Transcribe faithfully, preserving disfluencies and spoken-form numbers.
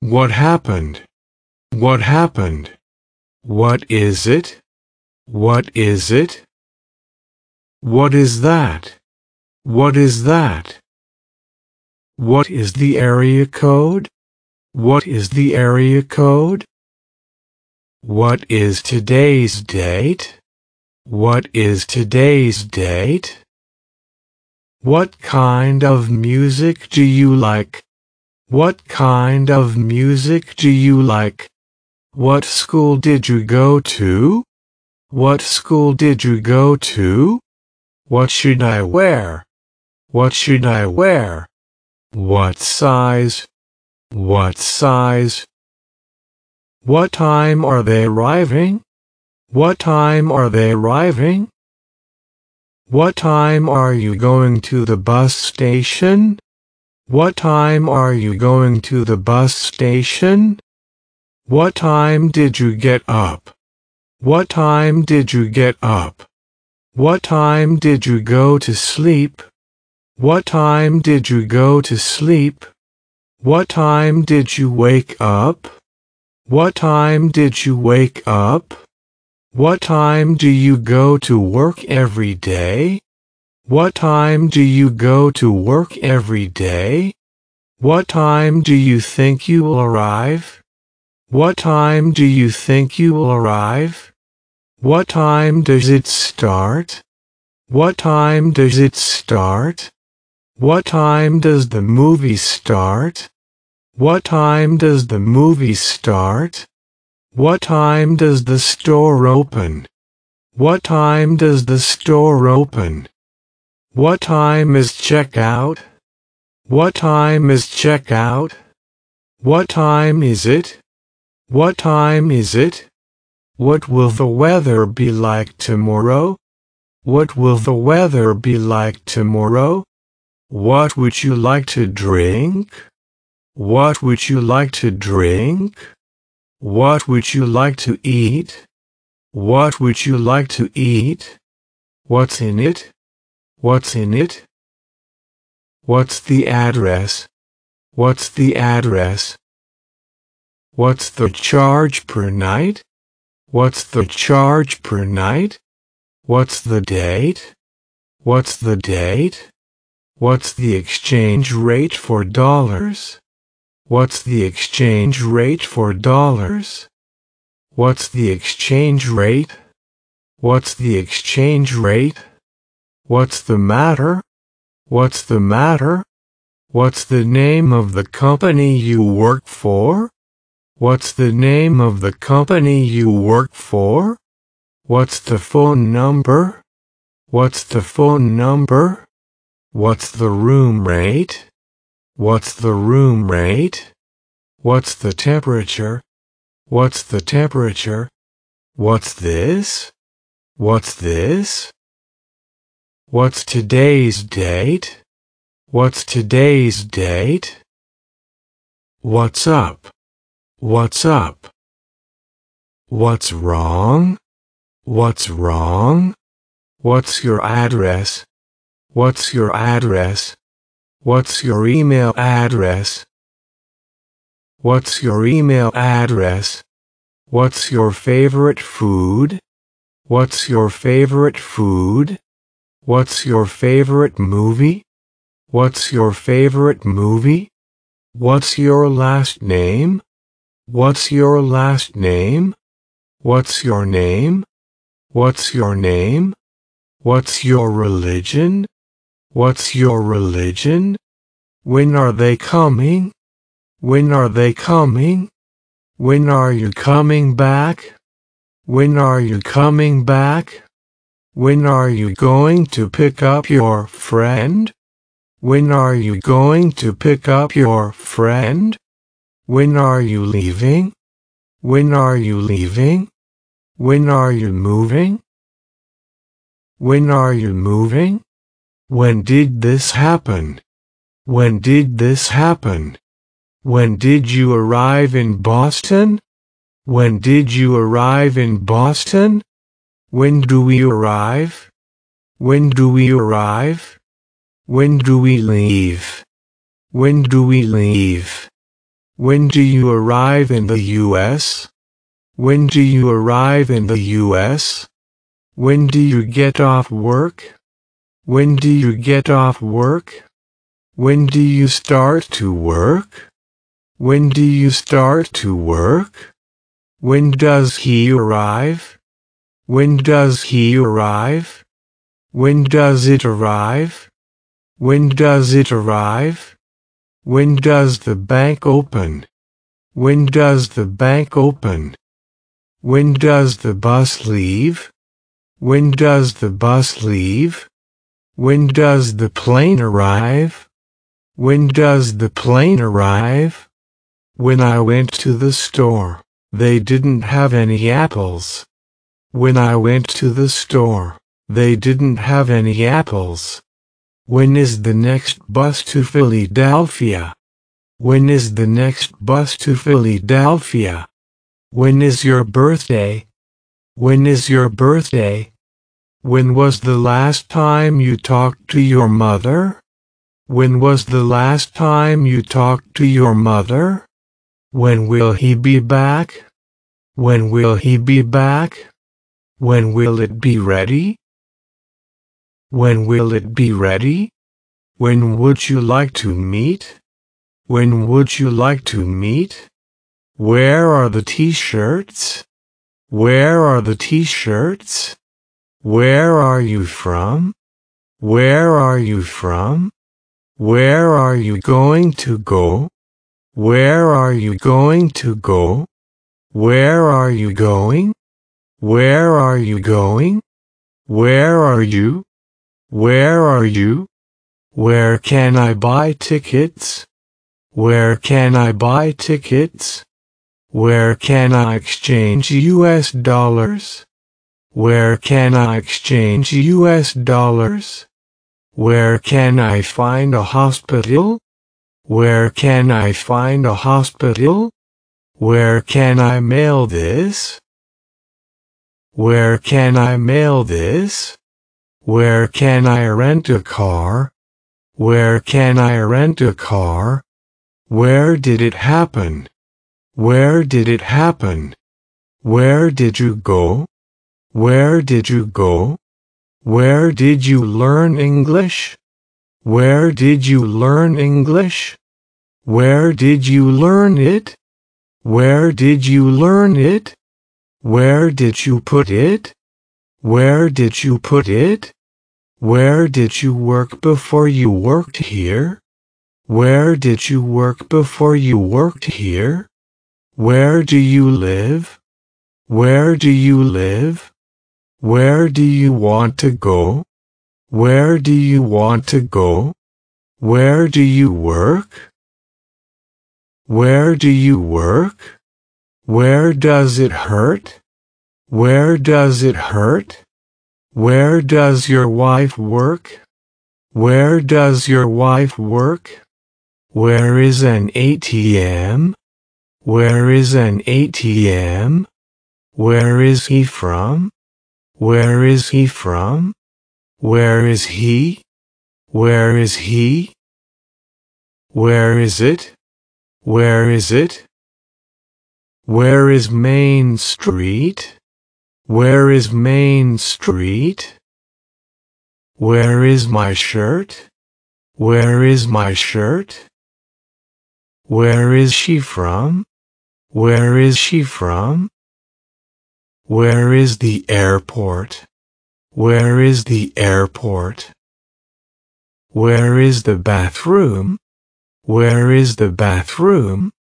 What happened? What happened? What is it? What is it? What is that? What is that? What is the area code? What is the area code? What is today's date? What is today's date? What kind of music do you like? What kind of music do you like? What school did you go to? What school did you go to? What should I wear? What should I wear? What size? What size? What time are they arriving? What time are they arriving? What time are you going to the bus station? What time are you going to the bus station? What time did you get up? What time did you get up? What time did you go to sleep? What time did you go to sleep? What time did you wake up? What time did you wake up? What time do you go to work every day? What time do you go to work every day? What time do you think you will arrive? What time do you think you will arrive? What time does it start? What time does it start? What time does the movie start? What time does the movie start? What time does the store open? What time does the store open? What time is checkout? What time is checkout? What time is it? What time is it? What will the weather be like tomorrow? What will the weather be like tomorrow? What would you like to drink? What would you like to drink? What would you like to eat? What would you like to eat? What's in it? What's in it? What's the address? What's the address? What's the charge per night? What's the charge per night? What's the date? What's the date? What's the exchange rate for dollars? What's the exchange rate for dollars? What's the exchange rate? What's the exchange rate? What's the matter? What's the matter? What's the name of the company you work for? What's the name of the company you work for? What's the phone number? What's the phone number? What's the room rate? What's the room rate? What's the temperature? What's the temperature? What's this? What's this? What's today's date? What's today's date? What's up? What's up? What's wrong? What's wrong? What's your address? What's your address? What's your email address? What's your email address? What's your favorite food? What's your favorite food? What's your favorite movie? What's your favorite movie? What's your last name? What's your last name? What's your name? What's your name? What's your religion? What's your religion? When are they coming? When are they coming? When are you coming back? When are you coming back? When are you going to pick up your friend? When are you going to pick up your friend? When are you leaving? When are you leaving? When are you moving? When are you moving? When did this happen? When did this happen? When did you arrive in Boston? When did you arrive in Boston? When do we arrive? When do we arrive? When do we leave? When do we leave? When do you arrive in the U S? When do you arrive in the U S? When do you get off work? When do you get off work? When do you start to work? When do you start to work? When does he arrive? When does he arrive? When does it arrive? When does it arrive? When does the bank open? When does the bank open? When does the bus leave? When does the bus leave? When does the plane arrive? When does the plane arrive? When I went to the store, they didn't have any apples. When I went to the store, they didn't have any apples. When is the next bus to Philadelphia? When is the next bus to Philadelphia? When is your birthday? When is your birthday? When was the last time you talked to your mother? When was the last time you talked to your mother? When will he be back? When will he be back? When will it be ready? When will it be ready? When would you like to meet? When would you like to meet? Where are the t-shirts? Where are the t-shirts? Where are you from? Where are you from? Where are you going to go? Where are you going to go? Where are you going? Where are you going? Where are you? Where are you? Where can I buy tickets? Where can I buy tickets? Where can I exchange U S dollars? Where can I exchange U S dollars? Where can I find a hospital? Where can I find a hospital? Where can I mail this? Where can I mail this? Where can I rent a car? Where can I rent a car? Where did it happen? Where did it happen? Where did you go? Where did you go? Where did you learn English? Where did you learn English? Where did you learn it? Where did you learn it? Where did you put it? Where did you put it? Where did you work before you worked here? Where did you work before you worked here? Where do you live? Where do you live? Where do you want to go? Where do you want to go? Where do you work? Where do you work? Where does it hurt? Where does it hurt? Where does your wife work? Where does your wife work? Where is an A T M? Where is an A T M? Where is he from? Where is he from? Where is he? Where is he? Where is it? Where is it? Where is Main Street? Where is Main Street? Where is my shirt? Where is my shirt? Where is she from? Where is she from? Where is the airport? Where is the airport? Where is the bathroom? Where is the bathroom?